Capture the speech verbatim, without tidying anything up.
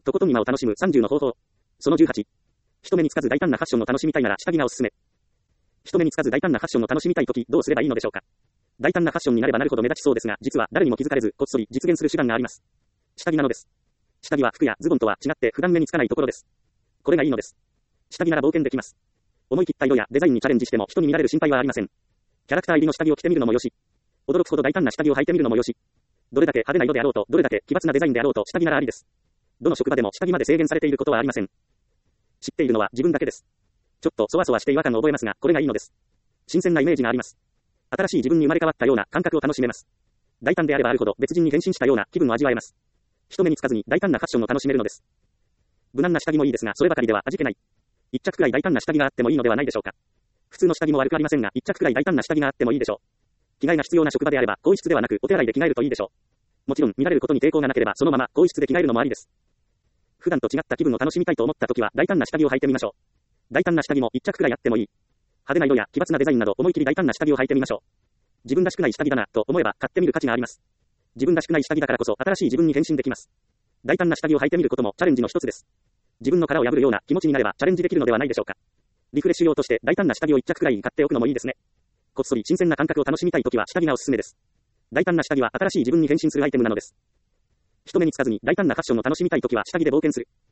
とことん今を楽しむさんじゅうの方法。そのじゅうはち。人目につかず大胆なファッションの楽しみたいなら下着がおすすめ。人目につかず大胆なファッションの楽しみたいとき、どうすればいいのでしょうか。大胆なファッションになればなるほど目立ちそうですが、実は誰にも気づかれず、こっそり実現する手段があります。下着なのです。下着は服やズボンとは違って普段目につかないところです。これがいいのです。下着なら冒険できます。思い切った色やデザインにチャレンジしても人に見られる心配はありません。キャラクター入りの下着を着てみるのもよし、驚くほど大胆な下着を履いてみるのもよし、どれだけ派手な色であろうと、どれだけ奇抜なデザインであろうと下着ならありです。どの職場でも下着まで制限されていることはありません。知っているのは自分だけです。ちょっとそわそわして違和感を覚えますが、これがいいのです。新鮮なイメージがあります。新しい自分に生まれ変わったような感覚を楽しめます。大胆であればあるほど別人に変身したような気分を味わえます。人目につかずに大胆なファッションを楽しめるのです。無難な下着もいいですが、そればかりでは味気ない。一着くらい大胆な下着があってもいいのではないでしょうか。普通の下着も悪くありませんが、一着くらい大胆な下着があってもいいでしょう。着替えが必要な職場であれば、更衣室ではなくお手洗いで着替えるといいでしょう。もちろん見られることに抵抗がなければそのまま更衣室で着替えるのもありです。普段と違った気分を楽しみたいと思った時は大胆な下着を履いてみましょう。大胆な下着も一着くらいあってもいい。派手な色や奇抜なデザインなど思い切り大胆な下着を履いてみましょう。自分らしくない下着だなと思えば買ってみる価値があります。自分らしくない下着だからこそ新しい自分に変身できます。大胆な下着を履いてみることもチャレンジの一つです。自分の殻を破るような気持ちになればチャレンジできるのではないでしょうか。リフレッシュ用として大胆な下着を一着くらい買っておくのもいいですね。こっそり新鮮な感覚を楽しみたいときは下着がおすすめです。大胆な下着は新しい自分に変身するアイテムなのです。人目につかずに大胆なファッションを楽しみたいときは下着で冒険する。